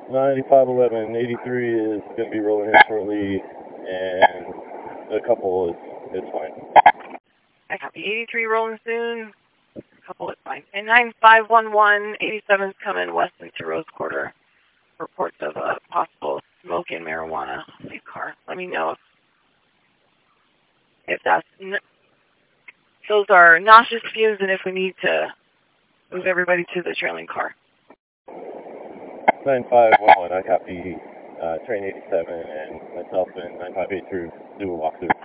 9511, 83 is going to be rolling in shortly, and a couple is fine. I copy. 83 rolling soon. A couple is fine. And 9511, 87 is coming west into Rose Quarter. Reports of a possible smoke and marijuana in car. Let me know if those are nauseous fumes and if we need to move everybody to the trailing car. 9511, I copy train 87, and myself and 9583 do a walkthrough.